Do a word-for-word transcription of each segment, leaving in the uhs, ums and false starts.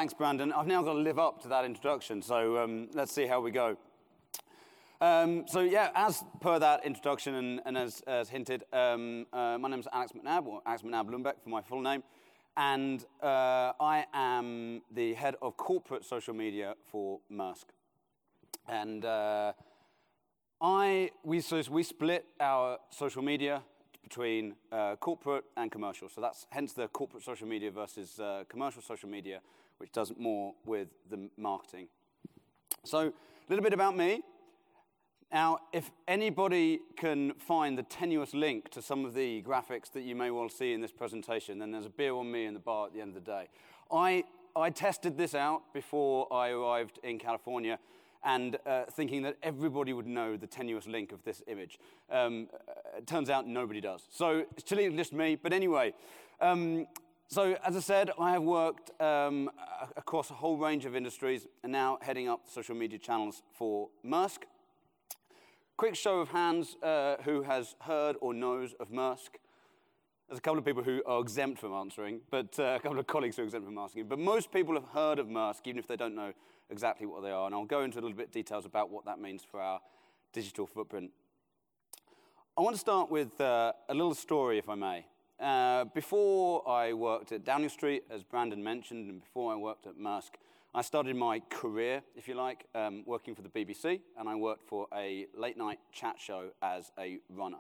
Thanks, Brandon. I've now got to live up to that introduction, so um, let's see how we go. Um, so yeah, as per that introduction and, and as, as hinted, um, uh, my name is Alex McNabb, or Alex McNabb Lundbeck for my full name, and uh, I am the head of corporate social media for Maersk. And uh, I we so we split our social media between uh, corporate and commercial. So that's hence the corporate social media versus uh, commercial social media, which does more with the marketing. So a little bit about me. Now, if anybody can find the tenuous link to some of the graphics that you may well see in this presentation, then there's a beer on me in the bar at the end of the day. I, I tested this out before I arrived in California, and uh, thinking that everybody would know the tenuous link of this image. Um, it turns out nobody does. So it's clearly just me, but anyway. Um, so as I said, I have worked um, across a whole range of industries, and now heading up social media channels for Maersk. Quick show of hands, uh, who has heard or knows of Maersk? There's a couple of people who are exempt from answering, but uh, a couple of colleagues who are exempt from asking. But most people have heard of Maersk, even if they don't know exactly what they are. And I'll go into a little bit details about what that means for our digital footprint. I want to start with uh, a little story, if I may. Uh, before I worked at Downing Street, as Brandon mentioned, and before I worked at Maersk, I started my career, if you like, um, working for the B B C, and I worked for a late-night chat show as a runner.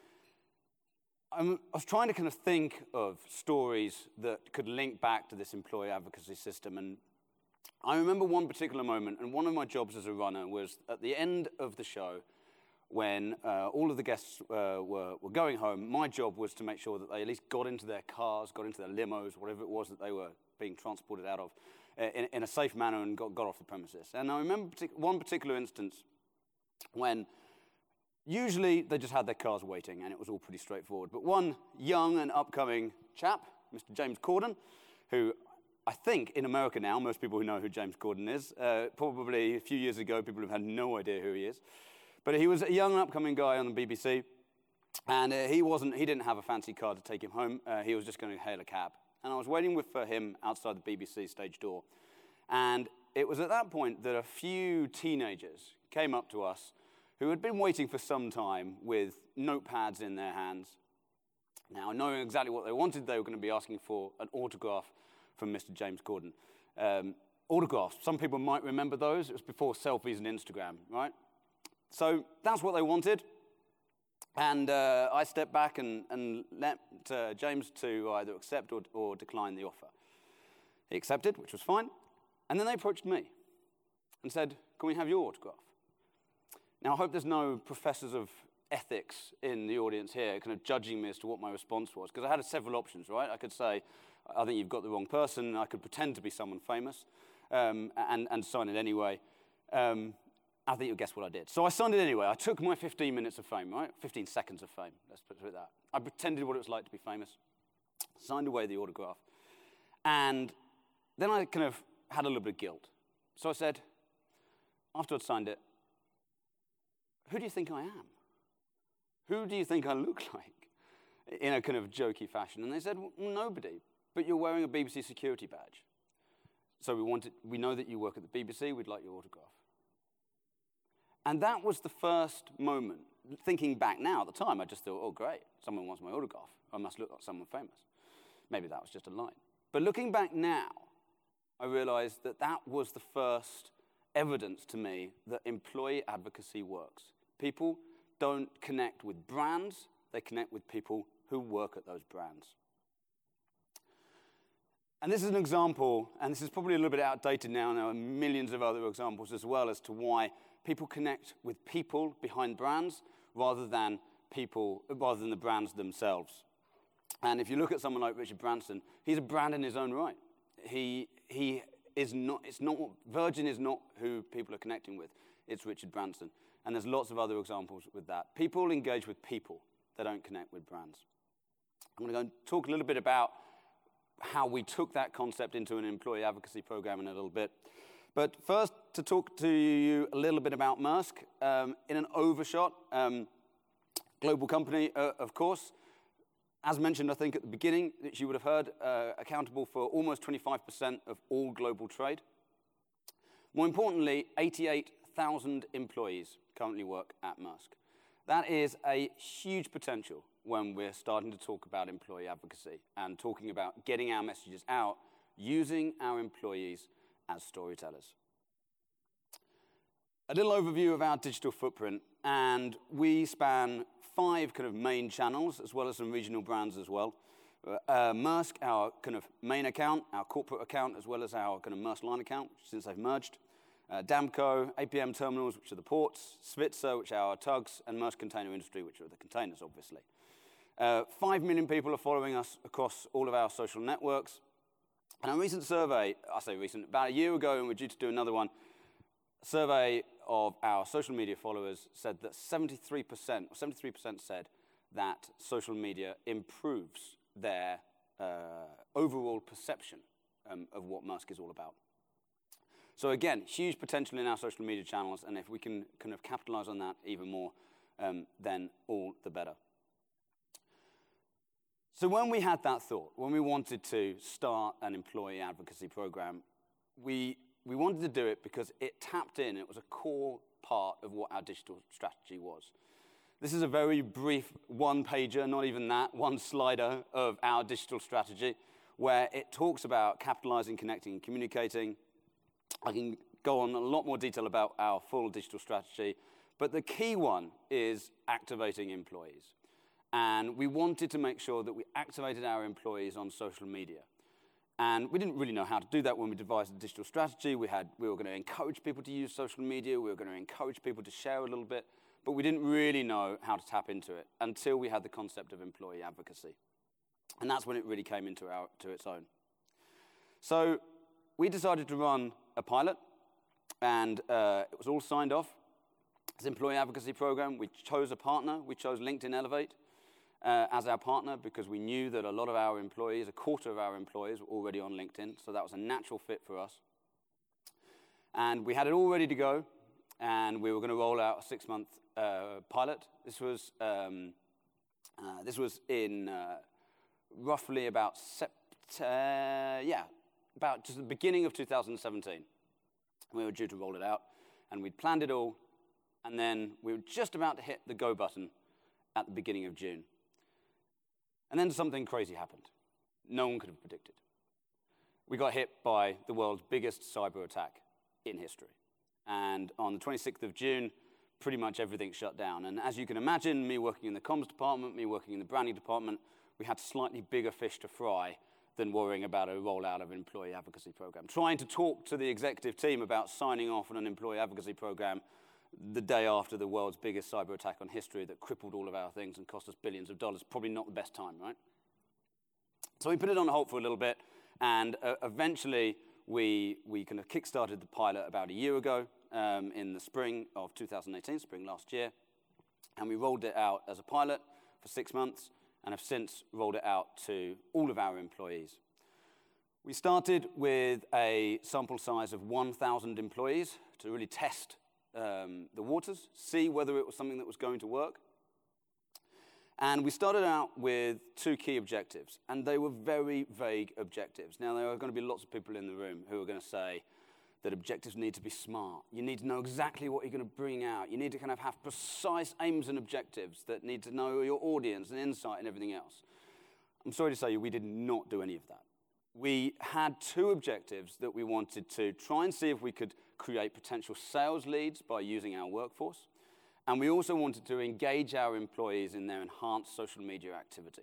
I'm, I was trying to kind of think of stories that could link back to this employee advocacy system, and I remember one particular moment, and one of my jobs as a runner was at the end of the show, when uh, all of the guests uh, were, were going home. My job was to make sure that they at least got into their cars, got into their limos, whatever it was that they were being transported out of, In, in a safe manner and got, got off the premises. And I remember partic one particular instance when usually they just had their cars waiting and it was all pretty straightforward. But one young and upcoming chap, Mister James Corden, who I think in America now, most people who know who James Corden is, uh, probably a few years ago people have had no idea who he is. But he was a young and upcoming guy on the B B C, and uh, he, wasn't, he didn't have a fancy car to take him home. Uh, he was just going to hail a cab. And I was waiting with, for him outside the B B C stage door. And it was at that point that a few teenagers came up to us who had been waiting for some time with notepads in their hands. Now, knowing exactly what they wanted, they were going to be asking for an autograph from Mister James Corden. Um, autographs, some people might remember those. It was before selfies and Instagram, right? So that's what they wanted. And uh, I stepped back and, and let uh, James to either accept or, or decline the offer. He accepted, which was fine. And then they approached me and said, can we have your autograph? Now, I hope there's no professors of ethics in the audience here kind of judging me as to what my response was, because I had several options, right? I could say, I think you've got the wrong person. I could pretend to be someone famous um, and, and sign it anyway. Um, I think you'll guess what I did. So I signed it anyway. I took my fifteen minutes of fame, right? fifteen seconds of fame, let's put it that. I pretended what it was like to be famous, signed away the autograph, and then I kind of had a little bit of guilt. So I said, after I'd signed it, who do you think I am? Who do you think I look like? In a kind of jokey fashion. And they said, well, nobody, but you're wearing a B B C security badge. So we wanted, we know that you work at the B B C, we'd like your autograph. And that was the first moment. Thinking back now, at the time, I just thought, oh, great, someone wants my autograph. I must look like someone famous. Maybe that was just a line. But looking back now, I realized that that was the first evidence to me that employee advocacy works. People don't connect with brands, they connect with people who work at those brands. And this is an example, and this is probably a little bit outdated now, and there are millions of other examples as well as to why people connect with people behind brands rather than people, rather than the brands themselves. And if you look at someone like Richard Branson, he's a brand in his own right. He he is not. It's not. Virgin is not who people are connecting with. It's Richard Branson. And there's lots of other examples with that. People engage with people. They don't connect with brands. I'm going to go and talk a little bit about how we took that concept into an employee advocacy program in a little bit. But first, to talk to you a little bit about Maersk, um, in an overshot, um, global company, uh, of course, as mentioned, I think at the beginning, that you would have heard, uh, accountable for almost twenty-five percent of all global trade. More importantly, eighty-eight thousand employees currently work at Maersk. That is a huge potential when we're starting to talk about employee advocacy and talking about getting our messages out using our employees as storytellers. A little overview of our digital footprint, and we span five kind of main channels as well as some regional brands as well. Uh, Maersk, our kind of main account, our corporate account, as well as our kind of Maersk Line account, since they've merged. Uh, Damco, A P M Terminals, which are the ports, Svitzer, which are our tugs, and Maersk Container Industry, which are the containers, obviously. Uh, Five million people are following us across all of our social networks. And a recent survey, I say recent, about a year ago, and we're due to do another one, a survey of our social media followers said that seventy-three percent, or seventy-three percent said that social media improves their uh, overall perception um, of what Maersk is all about. So again, huge potential in our social media channels, and if we can kind of capitalize on that even more, um, then all the better. So when we had that thought, when we wanted to start an employee advocacy program, we, we wanted to do it because it tapped in, it was a core part of what our digital strategy was. This is a very brief one-pager, not even that, one slider of our digital strategy, where it talks about capitalizing, connecting, and communicating. I can go on a lot more detail about our full digital strategy, but the key one is activating employees. And we wanted to make sure that we activated our employees on social media. And we didn't really know how to do that when we devised the digital strategy. We, had, we were going to encourage people to use social media. We were going to encourage people to share a little bit. But we didn't really know how to tap into it until we had the concept of employee advocacy. And that's when it really came into our, to its own. So we decided to run a pilot, and uh, it was all signed off. It's an employee advocacy program. We chose a partner. We chose LinkedIn Elevate uh, as our partner because we knew that a lot of our employees, a quarter of our employees, were already on LinkedIn, so that was a natural fit for us. And we had it all ready to go, and we were going to roll out a six-month uh, pilot. This was um, uh, this was in uh, roughly about sept uh, yeah, about just the beginning of two thousand seventeen. We were due to roll it out, and we'd planned it all, and then we were just about to hit the go button at the beginning of June. And then something crazy happened. No one could have predicted. We got hit by the world's biggest cyber attack in history. And on the twenty-sixth of June, pretty much everything shut down. And as you can imagine, me working in the comms department, me working in the branding department, we had slightly bigger fish to fry than worrying about a rollout of an employee advocacy program. Trying to talk to the executive team about signing off on an employee advocacy program the day after the world's biggest cyber attack on history that crippled all of our things and cost us billions of dollars, probably not the best time, right? So we put it on hold for a little bit, and uh, eventually we, we kind of kick-started the pilot about a year ago um, in the spring of two thousand eighteen, spring last year, and we rolled it out as a pilot for six months and have since rolled it out to all of our employees. We started with a sample size of one thousand employees to really test um, the waters, see whether it was something that was going to work. And we started out with two key objectives, and they were very vague objectives. Now, there are going to be lots of people in the room who are going to say that objectives need to be smart. You need to know exactly what you're going to bring out. You need to kind of have precise aims and objectives that need to know your audience and insight and everything else. I'm sorry to say we did not do any of that. We had two objectives that we wanted to try and see if we could create potential sales leads by using our workforce. And we also wanted to engage our employees in their enhanced social media activity.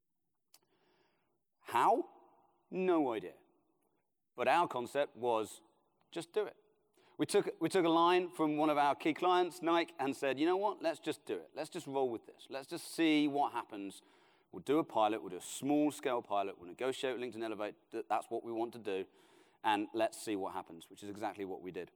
How? No idea. But our concept was just do it. We took, we took a line from one of our key clients, Nike, and said, you know what, let's just do it. Let's just roll with this. Let's just see what happens. We'll do a pilot. We'll do a small-scale pilot. We'll negotiate with LinkedIn Elevate. That's what we want to do. And let's see what happens, which is exactly what we did.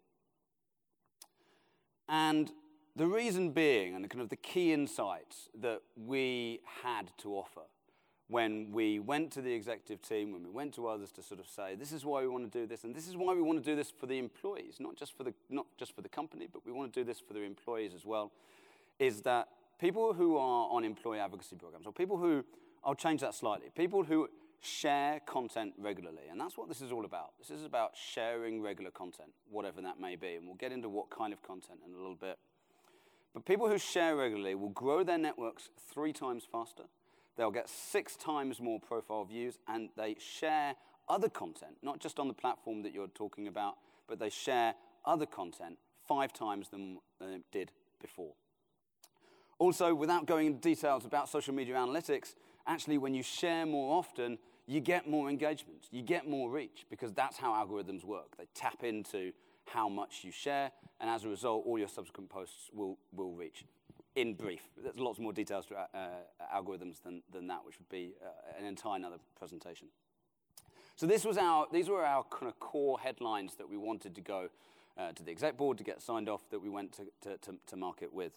And the reason being, and kind of the key insights that we had to offer when we went to the executive team, when we went to others to sort of say, this is why we want to do this, and this is why we want to do this for the employees, not just for the, not just for the company, but we want to do this for the employees as well, is that people who are on employee advocacy programs, or people who I'll change that slightly. People who share content regularly, and that's what this is all about. This is about sharing regular content, whatever that may be, and we'll get into what kind of content in a little bit. But people who share regularly will grow their networks three times faster. They'll get six times more profile views, and they share other content, not just on the platform that you're talking about, but they share other content five times than they did before. Also, without going into details about social media analytics, actually when you share more often, you get more engagement, you get more reach, because that's how algorithms work. They tap into how much you share, and as a result, all your subsequent posts will, will reach. In brief, there's lots more details to uh, algorithms than, than that, which would be uh, an entire another presentation. So this was our, these were our kind of core headlines that we wanted to go uh, to the exec board to get signed off, that we went to, to, to, to market with.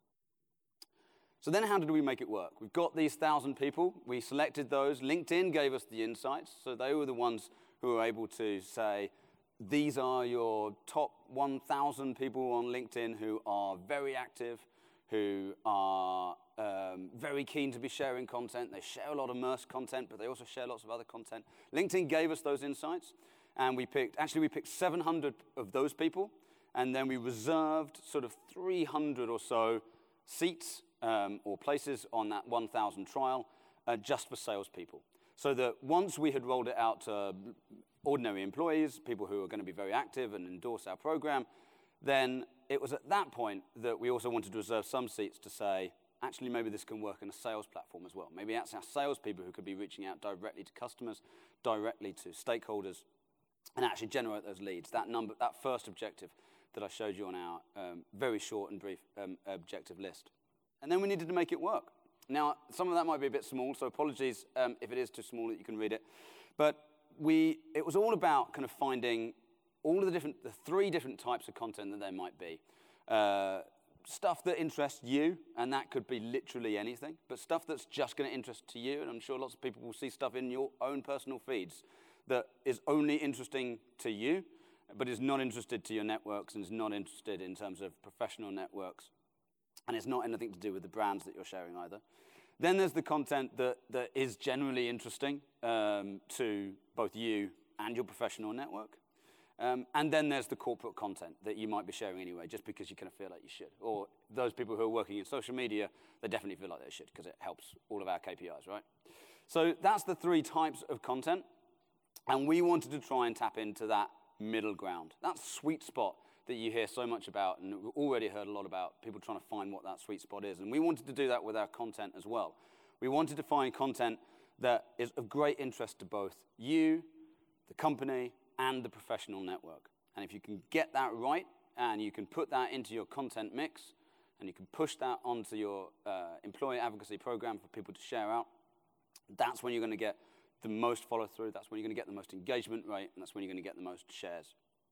So then how did we make it work? We've got these thousand people. We selected those. LinkedIn gave us the insights. So they were the ones who were able to say, these are your top one thousand people on LinkedIn who are very active, who are um, very keen to be sharing content. They share a lot of immersed content, but they also share lots of other content. LinkedIn gave us those insights, and we picked, actually we picked seven hundred of those people, and then we reserved sort of three hundred or so seats um, or places on that one thousand trial uh, just for salespeople. So that once we had rolled it out to ordinary employees, people who are going to be very active and endorse our program, then it was at that point that we also wanted to reserve some seats to say, actually, maybe this can work in a sales platform as well. Maybe that's our salespeople who could be reaching out directly to customers, directly to stakeholders, and actually generate those leads. That number, that first objective that I showed you on our um, very short and brief um, objective list. And then we needed to make it work. Now, some of that might be a bit small, so apologies um, if it is too small that you can read it. But we, it was all about kind of finding all of the different, the three different types of content that there might be. Uh, stuff that interests you, and that could be literally anything, but stuff that's just going to interest to you, and I'm sure lots of people will see stuff in your own personal feeds that is only interesting to you, but is not interested to your networks and is not interested in terms of professional networks, and it's not anything to do with the brands that you're sharing either. Then there's the content that, that is generally interesting um, to both you and your professional network. Um, and then there's the corporate content that you might be sharing anyway, just because you kind of feel like you should. Or those people who are working in social media, they definitely feel like they should, because it helps all of our K P Is, right? So that's the three types of content. And we wanted to try and tap into that middle ground, that sweet spot that you hear so much about, and we've already heard a lot about people trying to find what that sweet spot is. And we wanted to do that with our content as well. We wanted to find content that is of great interest to both you, the company, and the professional network. And if you can get that right, and you can put that into your content mix, and you can push that onto your uh, employee advocacy program for people to share out, that's when you're going to get the most follow-through, that's when you're going to get the most engagement rate, and that's when you're going to get the most shares.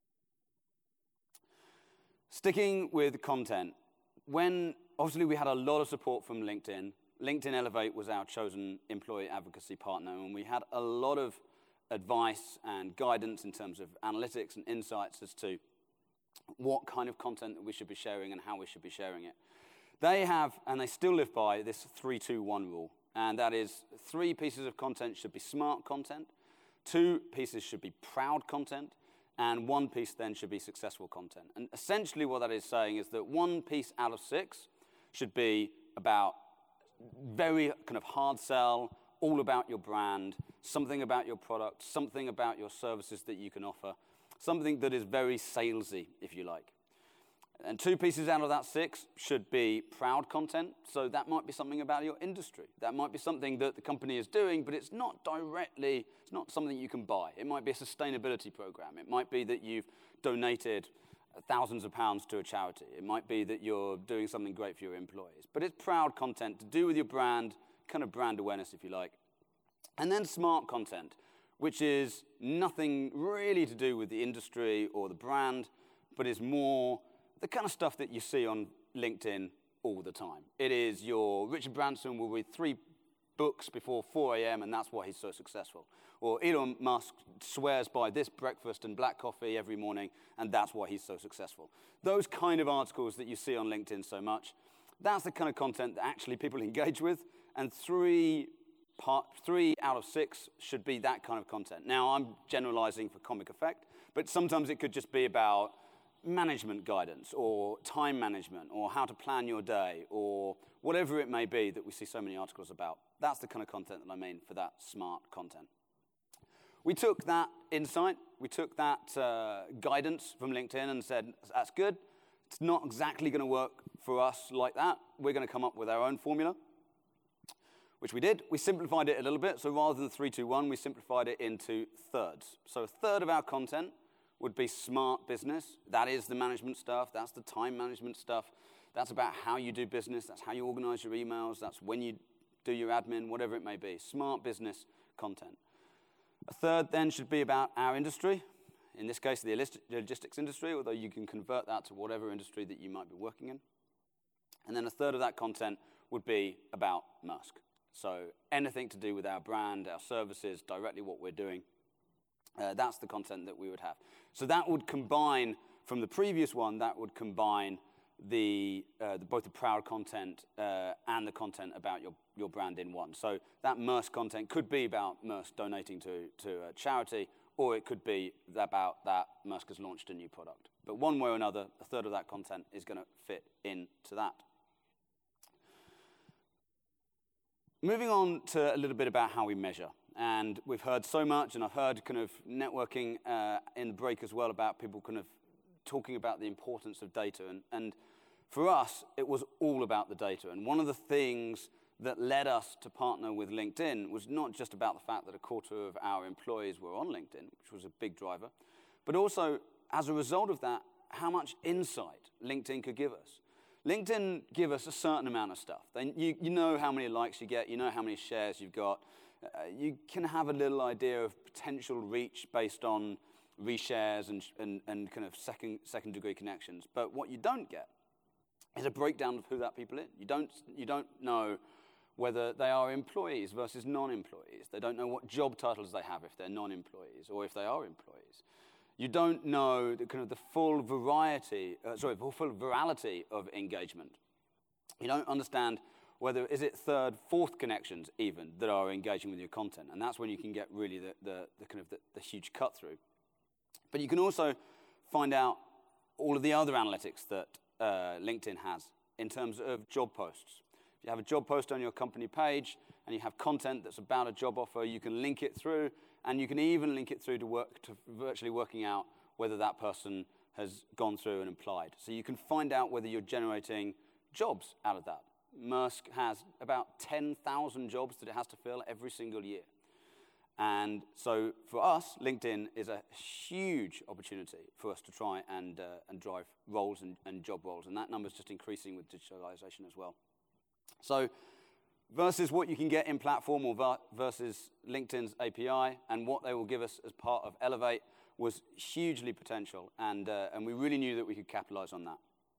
Sticking with content, when obviously we had a lot of support from LinkedIn. LinkedIn Elevate was our chosen employee advocacy partner, and we had a lot of advice and guidance in terms of analytics and insights as to what kind of content that we should be sharing and how we should be sharing it. They have, and they still live by, this three two one rule, and that is three pieces of content should be smart content, two pieces should be proud content, and one piece then should be successful content. And essentially what that is saying is that one piece out of six should be about very kind of hard sell, all about your brand, something about your product, something about your services that you can offer, something that is very salesy, if you like. And two pieces out of that six should be proud content. So that might be something about your industry. That might be something that the company is doing, but it's not directly, it's not something you can buy. It might be a sustainability program. It might be that you've donated thousands of pounds to a charity. It might be that you're doing something great for your employees. But it's proud content to do with your brand, kind of brand awareness, if you like. And then smart content, which is nothing really to do with the industry or the brand, but is more the kind of stuff that you see on LinkedIn all the time. It is your Richard Branson will read three books before four a.m. and that's why he's so successful. Or Elon Musk swears by this breakfast and black coffee every morning and that's why he's so successful. Those kind of articles that you see on LinkedIn so much, that's the kind of content that actually people engage with. And three part, three out of six should be that kind of content. Now, I'm generalizing for comic effect, but sometimes it could just be about management guidance or time management or how to plan your day or whatever it may be that we see so many articles about. That's the kind of content that I mean for that smart content. We took that insight, we took that uh, guidance from LinkedIn and said, that's good. It's not exactly going to work for us like that. We're going to come up with our own formula, which we did. We simplified it a little bit. So rather than three, two, one, we simplified it into thirds. So a third of our content would be smart business. That is the management stuff. That's the time management stuff. That's about how you do business. That's how you organize your emails. That's when you do your admin, whatever it may be. Smart business content. A third then should be about our industry. In this case, the logistics industry, although you can convert that to whatever industry that you might be working in. And then a third of that content would be about Maersk. So anything to do with our brand, our services, directly what we're doing. Uh, that's the content that we would have. So that would combine, from the previous one, that would combine the, uh, the both the proud content uh, and the content about your, your brand in one. So that Maersk content could be about Maersk donating to, to a charity, or it could be about that Maersk has launched a new product. But one way or another, a third of that content is going to fit into that. Moving on to a little bit about how we measure. And we've heard so much, and I've heard kind of networking uh, in the break as well about people kind of talking about the importance of data. And, and for us, it was all about the data. And one of the things that led us to partner with LinkedIn was not just about the fact that a quarter of our employees were on LinkedIn, which was a big driver, but also, as a result of that, how much insight LinkedIn could give us. LinkedIn give us a certain amount of stuff. They, you, you know how many likes you get, you know how many shares you've got. Uh, you can have a little idea of potential reach based on reshares and, and, and kind of second, second degree connections. But what you don't get is a breakdown of who that people is. You don't, you don't know whether they are employees versus non-employees. They don't know what job titles they have if they're non-employees or if they are employees. You don't know the kind of the full variety, uh, sorry, the full virality of engagement. You don't understand whether, is it third, fourth connections even that are engaging with your content. And that's when you can get really the, the, the kind of the, the huge cut through. But you can also find out all of the other analytics that uh, LinkedIn has in terms of job posts. If you have a job post on your company page and you have content that's about a job offer, you can link it through, and you can even link it through to work to virtually working out whether that person has gone through and applied. So you can find out whether you're generating jobs out of that. Maersk has about ten thousand jobs that it has to fill every single year. And so for us, LinkedIn is a huge opportunity for us to try and, uh, and drive roles and, and job roles. And that number is just increasing with digitalization as well. So versus what you can get in platform or versus LinkedIn's A P I and what they will give us as part of Elevate was hugely potential. And, uh, and we really knew that we could capitalize on that.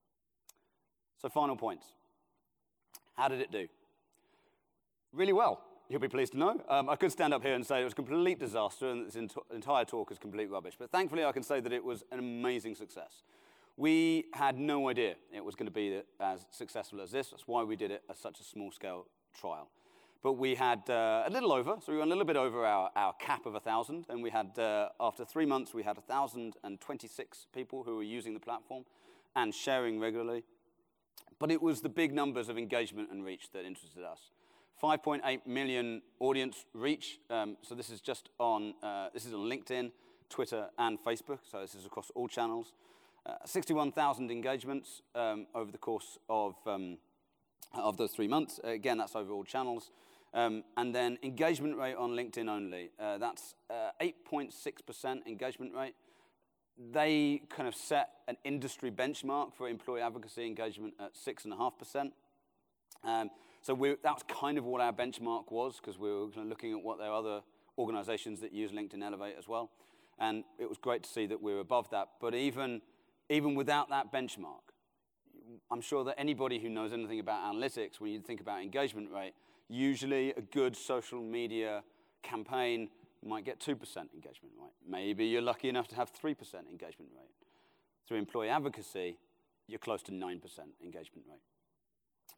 So final points. How did it do? Really well, you'll be pleased to know. Um, I could stand up here and say it was a complete disaster and this ent- entire talk is complete rubbish. But thankfully, I can say that it was an amazing success. We had no idea it was going to be as successful as this. That's why we did it as such a small-scale trial. But we had uh, a little over, so we went a little bit over our, our cap of one thousand. And we had, uh, after three months, we had one thousand twenty-six people who were using the platform and sharing regularly. But it was the big numbers of engagement and reach that interested us. five point eight million audience reach. Um, so this is just on, uh, this is on LinkedIn, Twitter, and Facebook. So this is across all channels. Uh, sixty-one thousand engagements um, over the course of, um, of those three months. Uh, again, that's over all channels. Um, and then engagement rate on LinkedIn only. Uh, that's uh, eight point six percent engagement rate. They kind of set an industry benchmark for employee advocacy engagement at six point five percent. Um, so we, that was kind of what our benchmark was, because we were kind of looking at what there are other organizations that use LinkedIn Elevate as well. And it was great to see that we were above that. But even, even without that benchmark, I'm sure that anybody who knows anything about analytics, when you think about engagement rate, usually a good social media campaign might get two percent engagement rate. Maybe you're lucky enough to have three percent engagement rate. Through employee advocacy, you're close to nine percent engagement rate.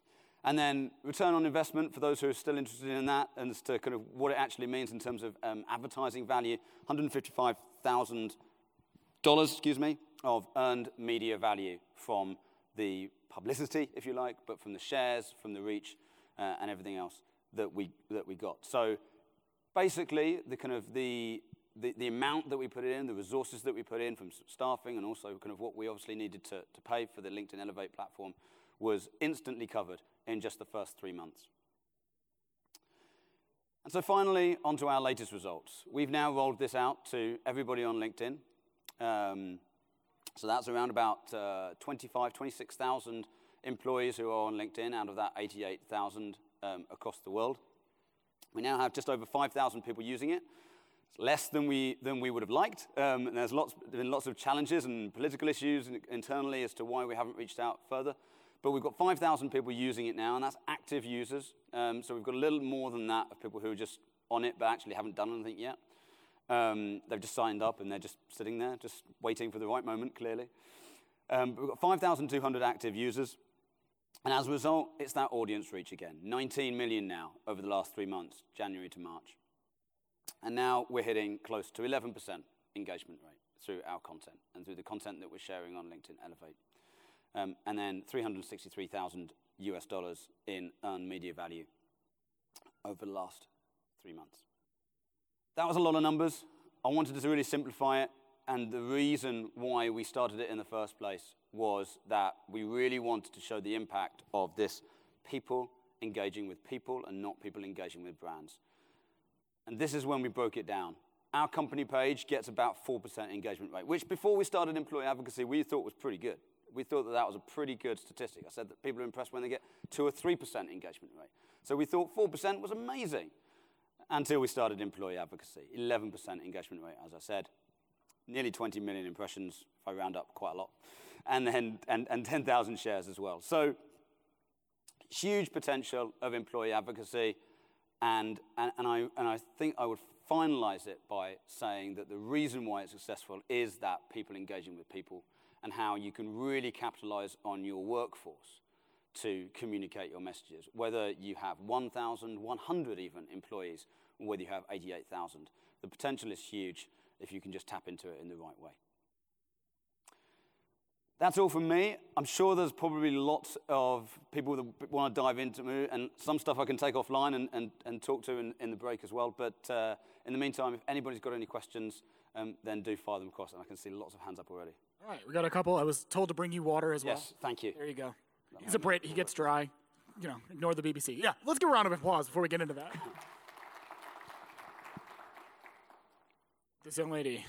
And then return on investment for those who are still interested in that, and as to kind of what it actually means in terms of um, advertising value, one hundred fifty-five thousand dollars, excuse me, of earned media value from the publicity, if you like, but from the shares, from the reach, uh, and everything else that we that we got. So basically, the kind of the, the the amount that we put in, the resources that we put in from staffing, and also kind of what we obviously needed to, to pay for the LinkedIn Elevate platform was instantly covered in just the first three months. And so finally, onto our latest results. We've now rolled this out to everybody on LinkedIn. Um, so that's around about uh, twenty-five, twenty-six thousand employees who are on LinkedIn out of that eighty-eight thousand um, across the world. We now have just over five thousand people using it. It's less than we, than we would have liked. Um, and there's lots, been lots of challenges and political issues internally as to why we haven't reached out further. But we've got five thousand people using it now, and that's active users. Um, so we've got a little more than that of people who are just on it but actually haven't done anything yet. Um, they've just signed up, and they're just sitting there, just waiting for the right moment, clearly. Um, but we've got five thousand two hundred active users. And as a result, it's that audience reach again. nineteen million now over the last three months, January to March. And now we're hitting close to eleven percent engagement rate through our content and through the content that we're sharing on LinkedIn Elevate. Um, and then three hundred sixty-three thousand US dollars in earned media value over the last three months. That was a lot of numbers. I wanted to really simplify it, and the reason why we started it in the first place was that we really wanted to show the impact of this people engaging with people and not people engaging with brands. And this is when we broke it down. Our company page gets about four percent engagement rate, which before we started employee advocacy, we thought was pretty good. We thought that that was a pretty good statistic. I said that people are impressed when they get two or three percent engagement rate. So we thought four percent was amazing until we started employee advocacy. eleven percent engagement rate, as I said. Nearly twenty million impressions, if I round up quite a lot. And then and, and ten thousand shares as well. So huge potential of employee advocacy. And, and, and, I, and I think I would finalize it by saying that the reason why it's successful is that people engaging with people, and how you can really capitalize on your workforce to communicate your messages, whether you have one thousand, one hundred even employees, or whether you have eighty-eight thousand. The potential is huge if you can just tap into it in the right way. That's all from me. I'm sure there's probably lots of people that want to dive into it, and some stuff I can take offline and, and, and talk to in, in the break as well. But uh, in the meantime, if anybody's got any questions, um, then do fire them across, and I can see lots of hands up already. All right, we got a couple. I was told to bring you water as well. Yes, thank you. There you go. He's a Brit. He gets dry. You know, ignore the B B C. Yeah, let's give a round of applause before we get into that. This young lady.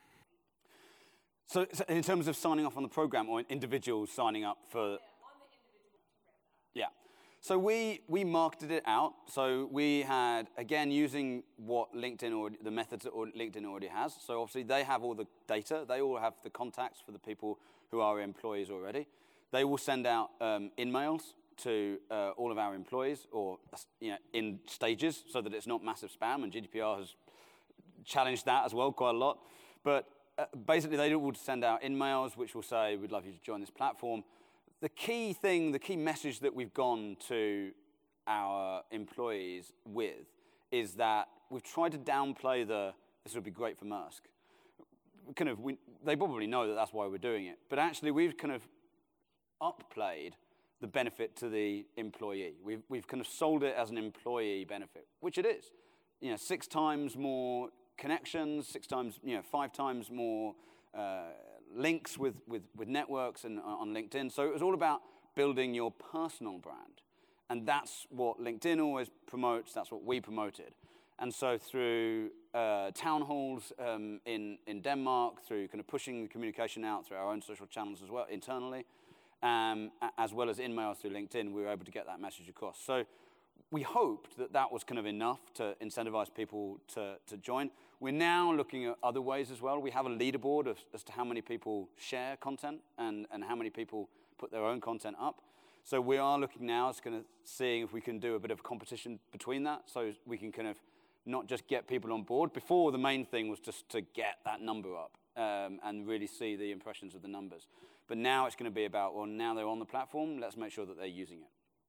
So, so in terms of signing off on the program, or individuals signing up for... Yeah, on the individual program. Yeah. So we, we marketed it out. So we had, again, using what LinkedIn, or the methods that LinkedIn already has. So obviously they have all the data. They all have the contacts for the people who are employees already. They will send out um, in-mails to uh, all of our employees, or you know, in stages, so that it's not massive spam. And G D P R has challenged that as well quite a lot. But uh, basically, they will send out in-mails, which will say, we'd love you to join this platform. The key thing, the key message that we've gone to our employees with is that we've tried to downplay the, this would be great for Maersk. Kind of, we, they probably know that that's why we're doing it. But actually, we've kind of upplayed the benefit to the employee. We've, we've kind of sold it as an employee benefit, which it is. You know, six times more connections, six times, you know, five times more uh, links with, with, with networks and uh, on LinkedIn. So it was all about building your personal brand. And that's what LinkedIn always promotes. That's what we promoted. And so through uh, town halls um, in, in Denmark, through kind of pushing the communication out through our own social channels as well, internally, um, as well as in-mails through LinkedIn, we were able to get that message across. So we hoped that that was kind of enough to incentivize people to, to join. We're now looking at other ways as well. We have a leaderboard of, as to how many people share content and, and how many people put their own content up. So we are looking now at kind of seeing if we can do a bit of competition between that, so we can kind of not just get people on board. Before, the main thing was just to get that number up um, and really see the impressions of the numbers. But now it's going to be about, well, now they're on the platform, let's make sure that they're using it.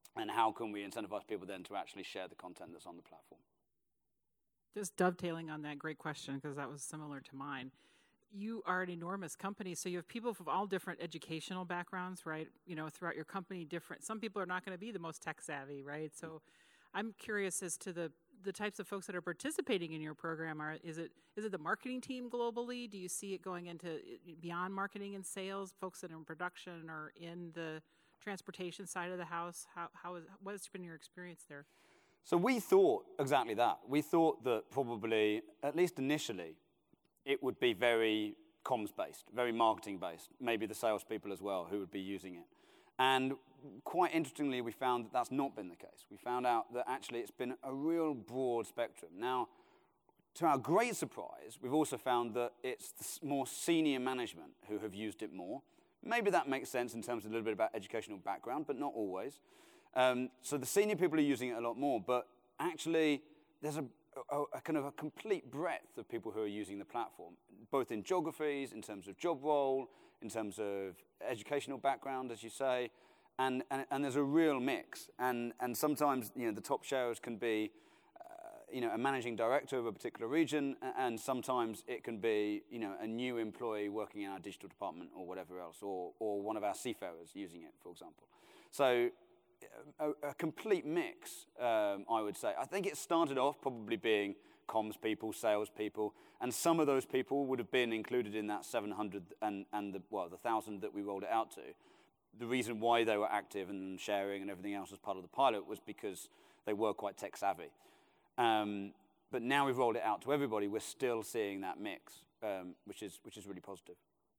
and how can we incentivize people then to actually share the content that's on the platform? Just dovetailing on that, great question, because that was similar to mine. You are an enormous company, so you have people from all different educational backgrounds, right? You know, throughout your company, different. Some people are not going to be the most tech savvy, right? So, I'm curious as to the the types of folks that are participating in your program. Are is it is it the marketing team globally? Do you see it going into beyond marketing and sales? Folks that are in production or in the transportation side of the house? How how is what has been your experience there? So we thought exactly that. We thought that probably, at least initially, it would be very comms-based, very marketing-based, maybe the salespeople as well who would be using it. And quite interestingly, we found that that's not been the case. We found out that actually it's been a real broad spectrum. Now, to our great surprise, we've also found that it's the more senior management who have used it more. Maybe that makes sense in terms of a little bit about educational background, but not always. Um, so the senior people are using it a lot more, but actually there's a, a, a kind of a complete breadth of people who are using the platform, both in geographies, in terms of job role, in terms of educational background, as you say, and, and, and there's a real mix. And, and sometimes, you know, the top sharers can be, uh, you know, a managing director of a particular region, and sometimes it can be, you know, a new employee working in our digital department or whatever else, or, or one of our seafarers using it, for example. So a, a complete mix, um, I would say. I think it started off probably being comms people, sales people, and some of those people would have been included in that seven hundred and, and the, well, the one thousand that we rolled it out to. The reason why they were active and sharing and everything else as part of the pilot was because they were quite tech savvy. Um, but now we've rolled it out to everybody, we're still seeing that mix, um, which is which is really positive.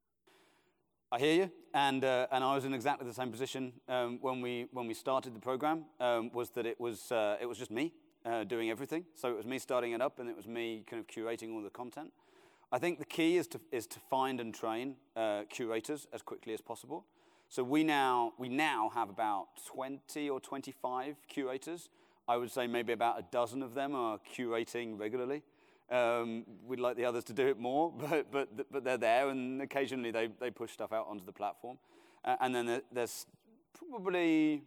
I hear you, and uh, and I was in exactly the same position um, when we when we started the program. Um, was that it was uh, it was just me uh, doing everything. So it was me starting it up, and it was me kind of curating all the content. I think the key is to is to find and train uh, curators as quickly as possible. So we now we now have about twenty or twenty-five curators. I would say maybe about a dozen of them are curating regularly. Um, we'd like the others to do it more, but but but they're there, and occasionally they, they push stuff out onto the platform. Uh, and then there's probably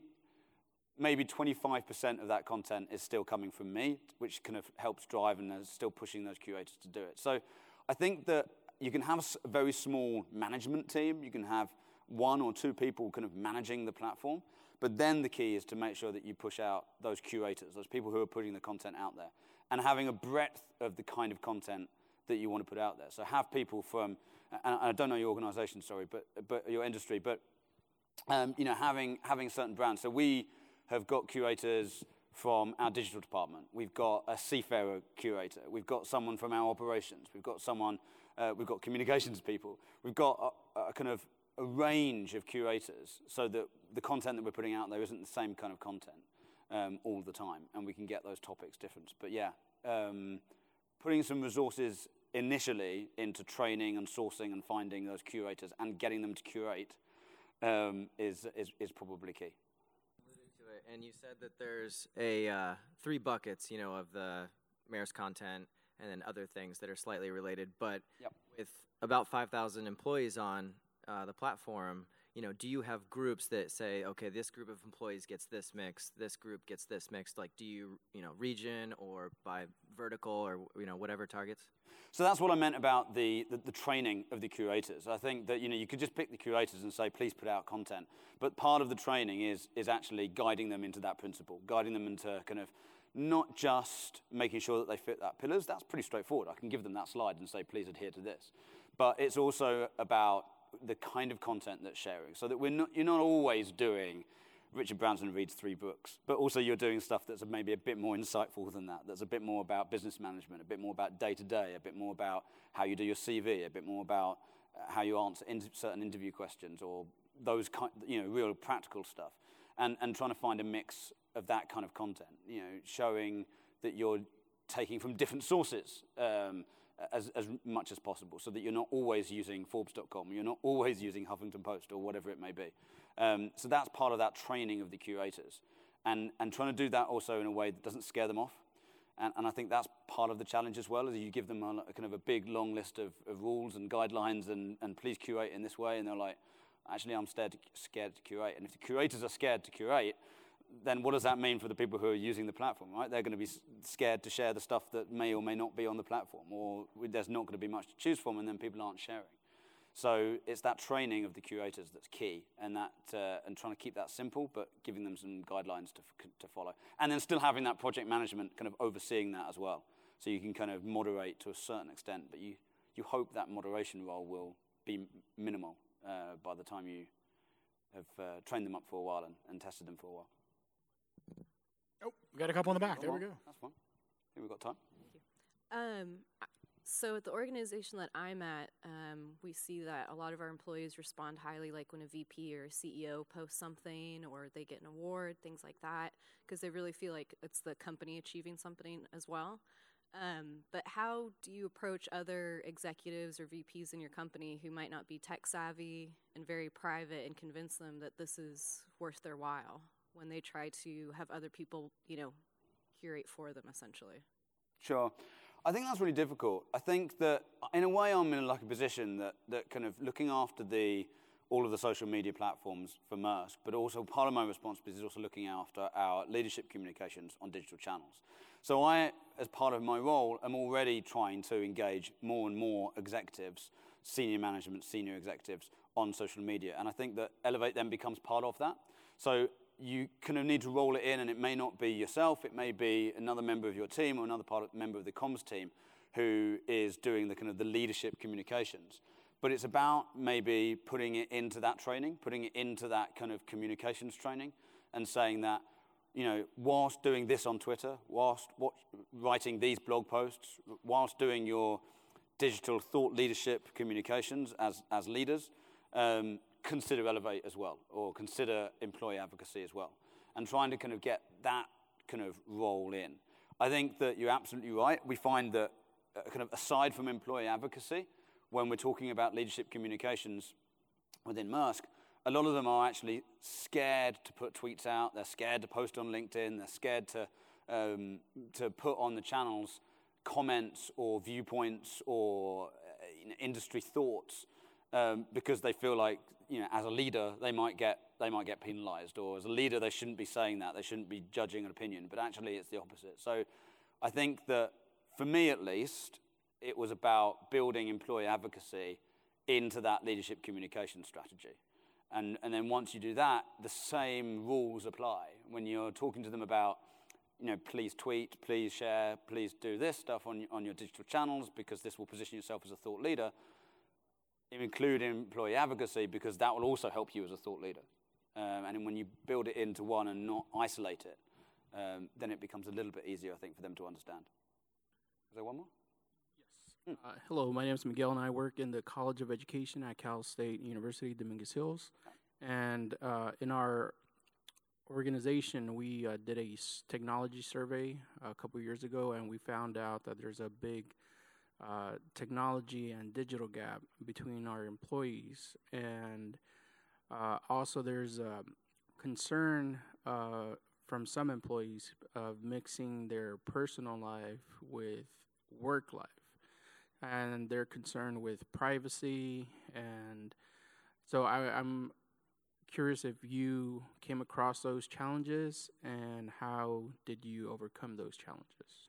maybe twenty-five percent of that content is still coming from me, which kind of helps drive and is still pushing those curators to do it. So I think that you can have a very small management team. You can have one or two people kind of managing the platform. But then the key is to make sure that you push out those curators, those people who are putting the content out there, and having a breadth of the kind of content that you want to put out there. So have people from, and I don't know your organization, sorry, but but your industry, but um, you know, having having certain brands. So we have got curators from our digital department. We've got a seafarer curator. We've got someone from our operations. We've got someone. Uh, we've got communications people. We've got a, a kind of a range of curators, so that the content that we're putting out there isn't the same kind of content um, all the time, and we can get those topics different. But yeah, um, putting some resources initially into training and sourcing and finding those curators and getting them to curate um, is, is is probably key. And you said that there's a uh, three buckets, you know, of the Mayor's content and then other things that are slightly related. But yep. With about five thousand employees on uh, the platform, you know, do you have groups that say, okay, this group of employees gets this mix, this group gets this mixed? Like, do you, you know, region or by vertical or, you know, whatever targets? So that's what I meant about the, the, the training of the curators. I think that, you know, you could just pick the curators and say, please put out content. But part of the training is is actually guiding them into that principle, guiding them into kind of not just making sure that they fit that pillars. That's pretty straightforward. I can give them that slide and say, please adhere to this. But it's also about the kind of content that's sharing, so that we're not, you're not always doing Richard Branson reads three books, but also you're doing stuff that's maybe a bit more insightful than that, that's a bit more about business management, a bit more about day-to-day, a bit more about how you do your C V, a bit more about how you answer in certain interview questions, or those kind, you know, real practical stuff, and, and trying to find a mix of that kind of content, you know, showing that you're taking from different sources, um, As, as much as possible, so that you're not always using Forbes dot com, you're not always using Huffington Post or whatever it may be. Um, so that's part of that training of the curators, and and trying to do that also in a way that doesn't scare them off. And, and I think that's part of the challenge as well, is you give them a, a kind of a big long list of, of rules and guidelines, and, and please curate in this way, and they're like, actually I'm scared to, scared to curate. And if the curators are scared to curate, then what does that mean for the people who are using the platform, right? They're going to be s- scared to share the stuff that may or may not be on the platform, or there's not going to be much to choose from, and then people aren't sharing. So it's that training of the curators that's key, and that uh, and trying to keep that simple, but giving them some guidelines to f- to follow, and then still having that project management kind of overseeing that as well, so you can kind of moderate to a certain extent, but you you hope that moderation role will be m- minimal uh, by the time you have uh, trained them up for a while and, and tested them for a while. Oh, we got a couple in the back. There we go. That's fine. I think we've got time. Um, so at the organization that I'm at, um, we see that a lot of our employees respond highly, like when a V P or a C E O posts something or they get an award, things like that, because they really feel like it's the company achieving something as well. Um, but how do you approach other executives or V Ps in your company who might not be tech savvy and very private and convince them that this is worth their while when they try to have other people, you know, curate for them essentially? Sure. I think that's really difficult. I think that in a way I'm in a lucky position that, that kind of looking after the all of the social media platforms for Maersk, but also part of my responsibility is also looking after our leadership communications on digital channels. So I, as part of my role, am already trying to engage more and more executives, senior management, senior executives on social media. And I think that Elevate then becomes part of that. So you kind of need to roll it in, and it may not be yourself, it may be another member of your team or another part of, member of the comms team who is doing the kind of the leadership communications. But it's about maybe putting it into that training, putting it into that kind of communications training, and saying that, you know, whilst doing this on Twitter, whilst what, writing these blog posts, whilst doing your digital thought leadership communications as, as leaders, um, consider Elevate as well, or consider employee advocacy as well, and trying to kind of get that kind of role in. I think that you're absolutely right. We find that uh, kind of aside from employee advocacy, when we're talking about leadership communications within Maersk, a lot of them are actually scared to put tweets out. They're scared to post on LinkedIn. They're scared to um, to put on the channels comments or viewpoints or uh, you know, industry thoughts um, because they feel like, you know, as a leader they might get they might get penalized, or as a leader they shouldn't be saying that. They shouldn't be judging an opinion. But actually, it's the opposite. So, I think that for me at least, it was about building employee advocacy into that leadership communication strategy. And, and then once you do that, the same rules apply. When you're talking to them about, you know, please tweet, please share, please do this stuff on, on your digital channels because this will position yourself as a thought leader, include employee advocacy because that will also help you as a thought leader. Um, and when you build it into one and not isolate it, um, then it becomes a little bit easier, I think, for them to understand. Is there one more? Uh, hello, my name is Miguel, and I work in the College of Education at Cal State University, Dominguez Hills. And uh, in our organization, we uh, did a s- technology survey a couple years ago, and we found out that there's a big uh, technology and digital gap between our employees. And uh, also there's a concern uh, from some employees of mixing their personal life with work life. And they're concerned with privacy. And so I, I'm curious if you came across those challenges, and how did you overcome those challenges?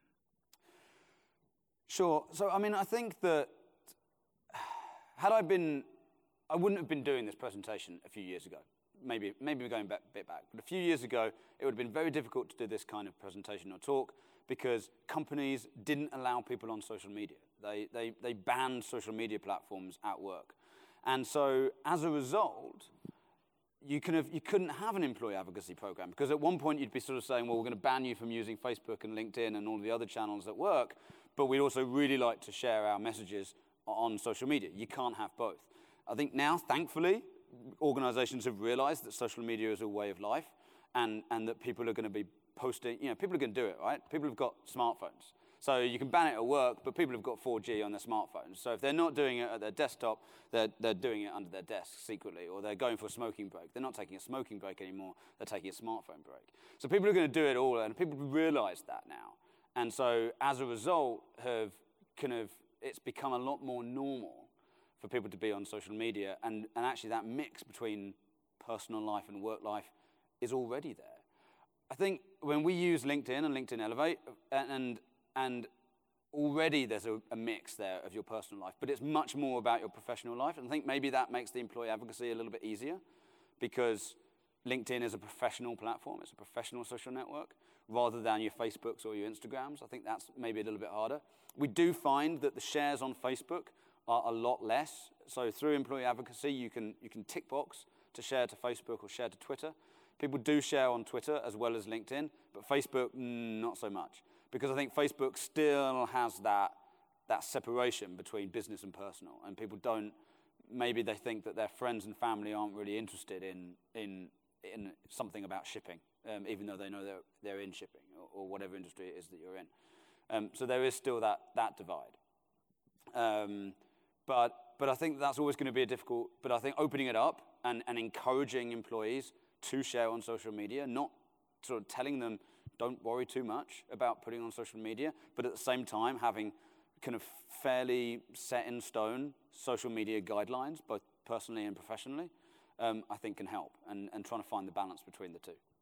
Sure. So, I mean, I think that had I been, I wouldn't have been doing this presentation a few years ago. Maybe, maybe going back, a bit back. But a few years ago, it would have been very difficult to do this kind of presentation or talk because companies didn't allow people on social media. They, they, they banned social media platforms at work. And so as a result, you, can have, you couldn't have an employee advocacy program because at one point you'd be sort of saying, well, we're going to ban you from using Facebook and LinkedIn and all the other channels at work, but we'd also really like to share our messages on social media. You can't have both. I think now, thankfully, organizations have realized that social media is a way of life and, and that people are going to be posting, you know, people are going to do it, right? People have got smartphones. So you can ban it at work, but people have got four G on their smartphones. So if they're not doing it at their desktop, they're, they're doing it under their desk secretly, or they're going for a smoking break. They're not taking a smoking break anymore, they're taking a smartphone break. So people are going to do it all, and people realize that now. And so as a result, have kind of, it's become a lot more normal for people to be on social media, and, and actually that mix between personal life and work life is already there. I think when we use LinkedIn and LinkedIn Elevate, and and, and already there's a, a mix there of your personal life, but it's much more about your professional life. And I think maybe that makes the employee advocacy a little bit easier, because LinkedIn is a professional platform. It's a professional social network, rather than your Facebooks or your Instagrams. I think that's maybe a little bit harder. We do find that the shares on Facebook are a lot less. So through employee advocacy, you can you can tick box to share to Facebook or share to Twitter. People do share on Twitter as well as LinkedIn, but Facebook, mm, not so much. Because I think Facebook still has that that separation between business and personal. And people don't, maybe they think that their friends and family aren't really interested in in in something about shipping, um, even though they know they're, they're in shipping or, or whatever industry it is that you're in. Um, so there is still that that divide. Um, but but I think that's always going to be a difficult, but I think opening it up and, and encouraging employees to share on social media, not sort of telling them don't worry too much about putting on social media, but at the same time having kind of fairly set in stone social media guidelines, both personally and professionally, um, I think can help, and, and trying to find the balance between the two.